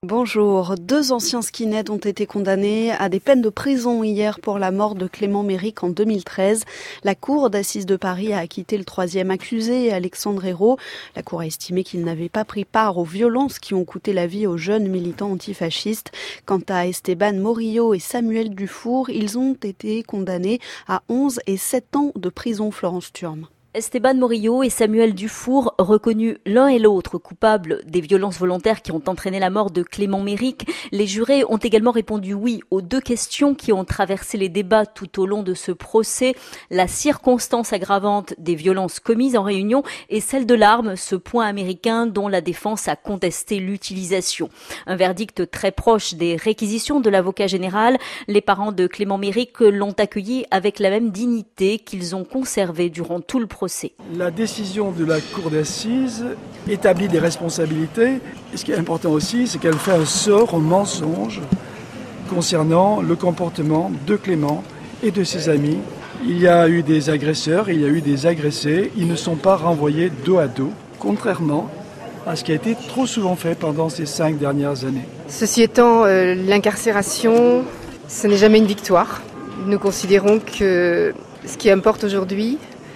Bonjour. 2 anciens skinheads ont été condamnés à des peines de prison hier pour la mort de Clément Méric en 2013. La cour d'assises de Paris a acquitté le 3e accusé, Alexandre Hérault. La cour a estimé qu'il n'avait pas pris part aux violences qui ont coûté la vie aux jeunes militants antifascistes. Quant à Esteban Morillo et Samuel Dufour, ils ont été condamnés à 11 et 7 ans de prison. Florence Thurm. Esteban Morillo et Samuel Dufour, reconnus l'un et l'autre coupables des violences volontaires qui ont entraîné la mort de Clément Méric, les jurés ont également répondu oui aux 2 questions qui ont traversé les débats tout au long de ce procès, la circonstance aggravante des violences commises en réunion et celle de l'arme, ce point américain dont la défense a contesté l'utilisation. Un verdict très proche des réquisitions de l'avocat général. Les parents de Clément Méric l'ont accueilli avec la même dignité qu'ils ont conservée durant tout le procès. La décision de la cour d'assises établit des responsabilités. Et ce qui est important aussi, c'est qu'elle fait un sort au mensonge concernant le comportement de Clément et de ses amis. Il y a eu des agresseurs, il y a eu des agressés. Ils ne sont pas renvoyés dos à dos, contrairement à ce qui a été trop souvent fait pendant ces 5 dernières années. Ceci étant, l'incarcération, ce n'est jamais une victoire. Nous considérons que ce qui importe aujourd'hui,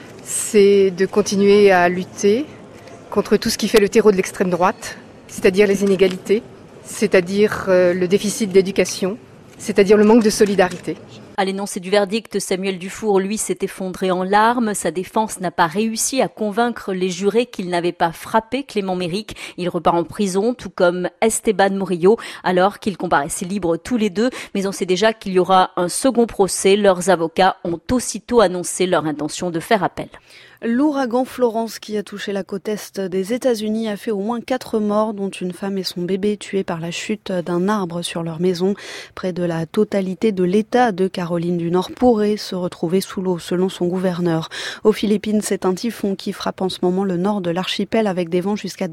c'est de continuer à lutter contre tout ce qui fait le terreau de l'extrême droite, c'est-à-dire les inégalités, c'est-à-dire le déficit d'éducation, c'est-à-dire le manque de solidarité. À l'énoncé du verdict, Samuel Dufour, lui, s'est effondré en larmes. Sa défense n'a pas réussi à convaincre les jurés qu'il n'avait pas frappé Clément Méric. Il repart en prison, tout comme Esteban Morillo, alors qu'ils comparaissaient libres tous les 2. Mais on sait déjà qu'il y aura un second procès. Leurs avocats ont aussitôt annoncé leur intention de faire appel. L'ouragan Florence qui a touché la côte est des États-Unis a fait au moins 4 morts, dont une femme et son bébé tués par la chute d'un arbre sur leur maison. Près de la totalité de l'État de Caroline du Nord pourrait se retrouver sous l'eau, selon son gouverneur. Aux Philippines, c'est un typhon qui frappe en ce moment le nord de l'archipel avec des vents jusqu'à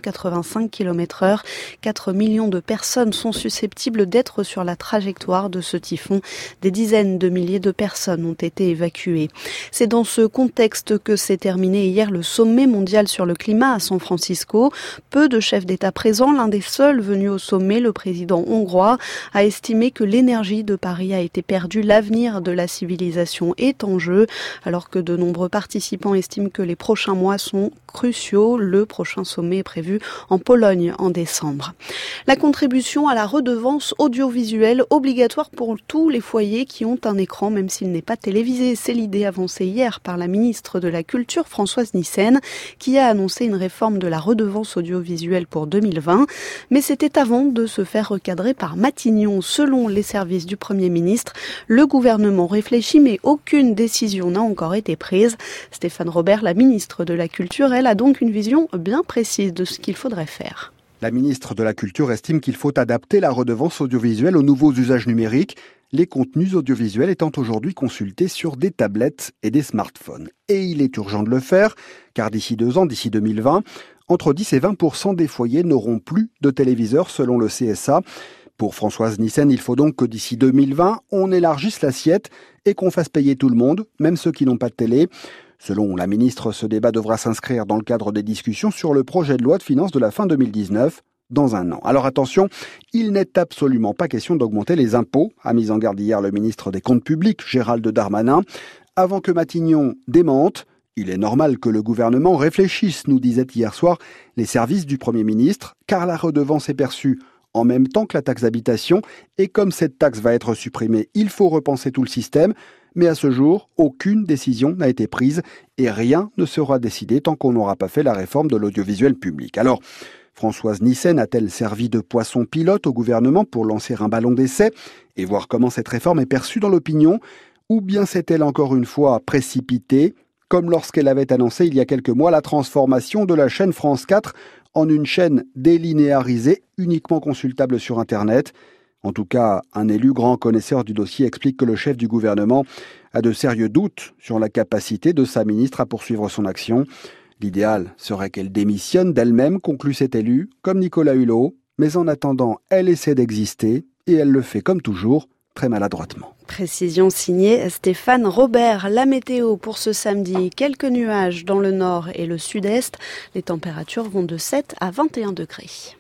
285 km/h. 4 millions de personnes sont susceptibles d'être sur la trajectoire de ce typhon. Des dizaines de milliers de personnes ont été évacuées. C'est dans ce contexte que s'est terminé hier le sommet mondial sur le climat à San Francisco. Peu de chefs d'État présents, l'un des seuls venus au sommet, le président hongrois, a estimé que l'énergie de Paris a été perdue. L'avenir de la civilisation est en jeu, alors que de nombreux participants estiment que les prochains mois sont cruciaux. Le prochain sommet est prévu en Pologne en décembre. La contribution à la redevance audiovisuelle obligatoire pour tous les foyers qui ont un écran, même s'il n'est pas télévisé. C'est l'idée avancée hier par la ministre de la Culture, Françoise Nyssen, qui a annoncé une réforme de la redevance audiovisuelle pour 2020. Mais c'était avant de se faire recadrer par Matignon. Selon les services du Premier ministre, le gouvernement réfléchit, mais aucune décision n'a encore été prise. Stéphane Robert, la ministre de la Culture, elle a donc une vision bien précise de ce qu'il faudrait faire. La ministre de la Culture estime qu'il faut adapter la redevance audiovisuelle aux nouveaux usages numériques, les contenus audiovisuels étant aujourd'hui consultés sur des tablettes et des smartphones. Et il est urgent de le faire, car d'ici 2 ans, d'ici 2020, entre 10 et 20% des foyers n'auront plus de téléviseur selon le CSA. Pour Françoise Nyssen, il faut donc que d'ici 2020, on élargisse l'assiette et qu'on fasse payer tout le monde, même ceux qui n'ont pas de télé. Selon la ministre, ce débat devra s'inscrire dans le cadre des discussions sur le projet de loi de finances de la fin 2019, dans 1 an. Alors attention, il n'est absolument pas question d'augmenter les impôts, a mis en garde hier le ministre des Comptes publics, Gérald Darmanin. Avant que Matignon démente, il est normal que le gouvernement réfléchisse, nous disaient hier soir les services du Premier ministre, car la redevance est perçue en même temps que la taxe d'habitation, et comme cette taxe va être supprimée, il faut repenser tout le système. Mais à ce jour, aucune décision n'a été prise et rien ne sera décidé tant qu'on n'aura pas fait la réforme de l'audiovisuel public. Alors, Françoise Nyssen a-t-elle servi de poisson pilote au gouvernement pour lancer un ballon d'essai et voir comment cette réforme est perçue dans l'opinion? Ou bien s'est-elle encore une fois précipitée, comme lorsqu'elle avait annoncé il y a quelques mois la transformation de la chaîne France 4 en une chaîne délinéarisée, uniquement consultable sur Internet? En tout cas, un élu grand connaisseur du dossier explique que le chef du gouvernement a de sérieux doutes sur la capacité de sa ministre à poursuivre son action. L'idéal serait qu'elle démissionne d'elle-même, conclut cet élu, comme Nicolas Hulot. Mais en attendant, elle essaie d'exister et elle le fait comme toujours, très maladroitement. Précision signée Stéphane Robert. La météo pour ce samedi, quelques nuages dans le nord et le sud-est. Les températures vont de 7 à 21 degrés.